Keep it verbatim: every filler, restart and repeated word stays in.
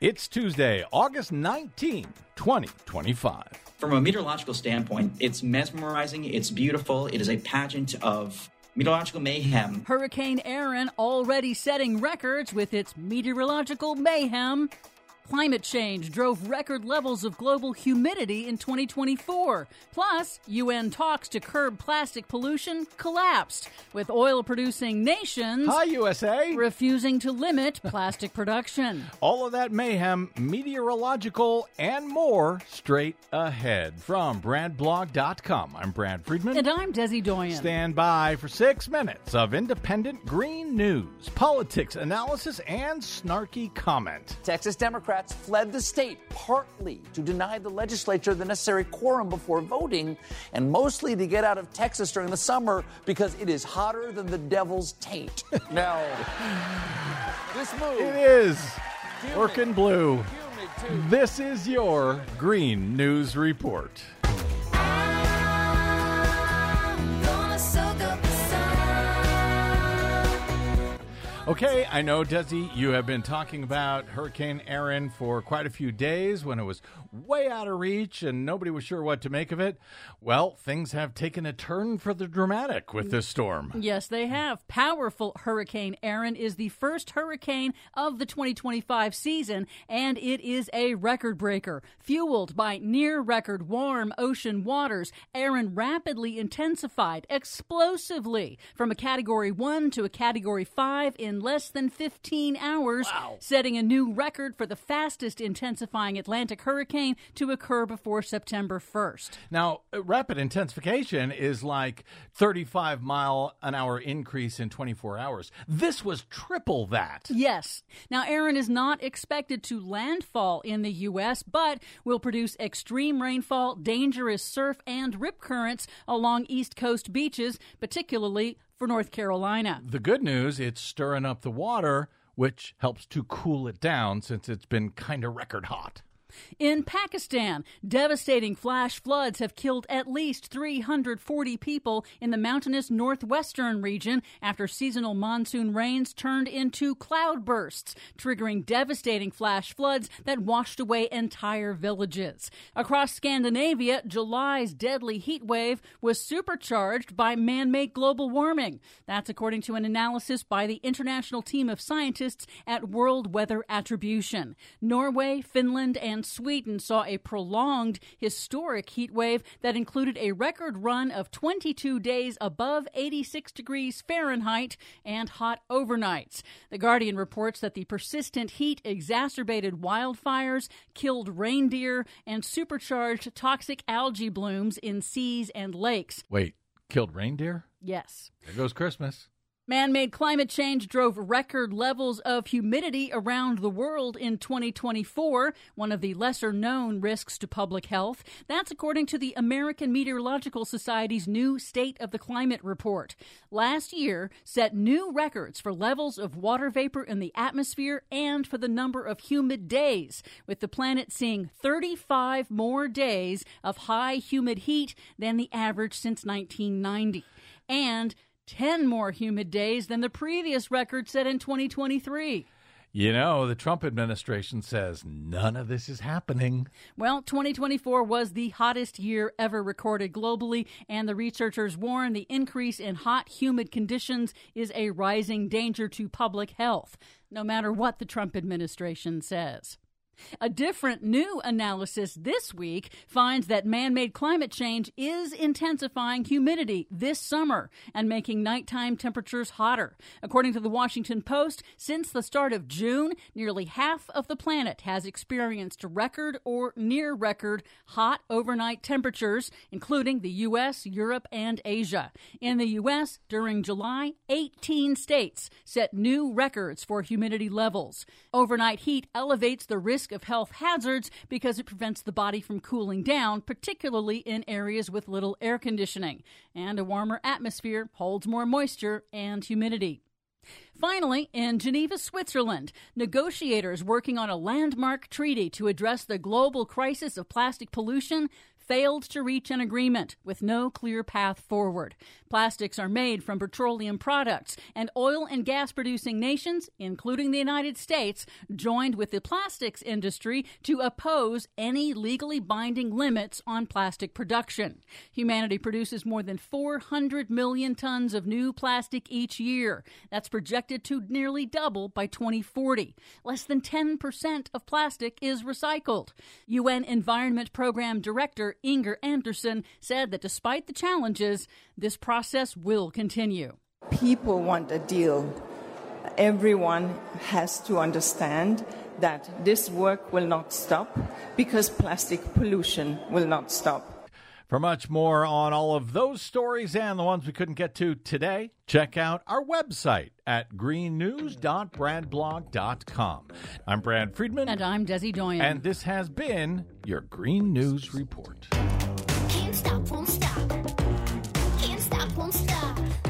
It's Tuesday, August nineteenth, twenty twenty-five. From a meteorological standpoint, it's mesmerizing, it's beautiful, it is a pageant of meteorological mayhem. Hurricane Erin already setting records with its meteorological mayhem. Climate change drove record levels of global humidity in twenty twenty-four. Plus, U N talks to curb plastic pollution collapsed, with oil-producing nations Hi, U S A. refusing to limit plastic production. All of that mayhem, meteorological, and more straight ahead. From Brad Blog dot com, I'm Brad Friedman. And I'm Desi Doyen. Stand by for six minutes of independent green news, politics, analysis, and snarky comment. Texas Democrats fled the state partly to deny the legislature the necessary quorum before voting, and mostly to get out of Texas during the summer because it is hotter than the devil's taint. Now, this move... It is Humid. working blue. Humid, too. This is your Green News Report. Okay, I know, Desi, you have been talking about Hurricane Erin for quite a few days when it was way out of reach and nobody was sure what to make of it. Well, things have taken a turn for the dramatic with this storm. Yes, they have. Powerful Hurricane Erin is the first hurricane of the twenty twenty-five season, and it is a record breaker. Fueled by near-record warm ocean waters, Erin rapidly intensified explosively from a Category one to a Category five in less than fifteen hours, Wow. setting a new record for the fastest intensifying Atlantic hurricane to occur before September first. Now, rapid intensification is like thirty-five mile an hour increase in twenty-four hours. This was triple that. Yes. Now, Erin is not expected to landfall in the U S, but will produce extreme rainfall, dangerous surf, and rip currents along East Coast beaches, particularly for North Carolina. The good news, it's stirring up the water, which helps to cool it down since it's been kind of record hot. In Pakistan, devastating flash floods have killed at least three hundred forty people in the mountainous northwestern region after seasonal monsoon rains turned into cloudbursts, triggering devastating flash floods that washed away entire villages. Across Scandinavia, July's deadly heat wave was supercharged by man-made global warming. That's according to an analysis by the international team of scientists at World Weather Attribution. Norway, Finland, and Sweden saw a prolonged, historic heat wave that included a record run of twenty-two days above eighty-six degrees Fahrenheit and hot overnights. The Guardian reports that the persistent heat exacerbated wildfires, killed reindeer, and supercharged toxic algae blooms in seas and lakes. Wait, killed reindeer? Yes. There goes Christmas. Man-made climate change drove record levels of humidity around the world in twenty twenty-four, one of the lesser-known risks to public health. That's according to the American Meteorological Society's new State of the Climate report. Last year set new records for levels of water vapor in the atmosphere and for the number of humid days, with the planet seeing thirty-five more days of high humid heat than the average since nineteen ninety. And ten more humid days than the previous record set in twenty twenty-three. You know, the Trump administration says none of this is happening. Well, twenty twenty-four was the hottest year ever recorded globally, and the researchers warn the increase in hot, humid conditions is a rising danger to public health, no matter what the Trump administration says. A different new analysis this week finds that man-made climate change is intensifying humidity this summer and making nighttime temperatures hotter. According to the Washington Post, since the start of June, nearly half of the planet has experienced record or near-record hot overnight temperatures, including the U S, Europe, and Asia. In the U S, during July, eighteen states set new records for humidity levels. Overnight heat elevates the risk of health hazards because it prevents the body from cooling down, particularly in areas with little air conditioning. And a warmer atmosphere holds more moisture and humidity. Finally, in Geneva, Switzerland, negotiators working on a landmark treaty to address the global crisis of plastic pollution failed to reach an agreement with no clear path forward. Plastics are made from petroleum products, and oil and gas producing nations, including the United States, joined with the plastics industry to oppose any legally binding limits on plastic production. Humanity produces more than four hundred million tons of new plastic each year. That's projected to nearly double by twenty forty. Less than ten percent of plastic is recycled. U N Environment Program Director Inger Anderson said that despite the challenges, this process will continue. People want a deal. Everyone has to understand that this work will not stop because plastic pollution will not stop. For much more on all of those stories and the ones we couldn't get to today, check out our website at green news dot brad blog dot com. I'm Brad Friedman. And I'm Desi Doyen. And this has been your Green News Report. Can't stop, won't stop. Can't stop, won't stop.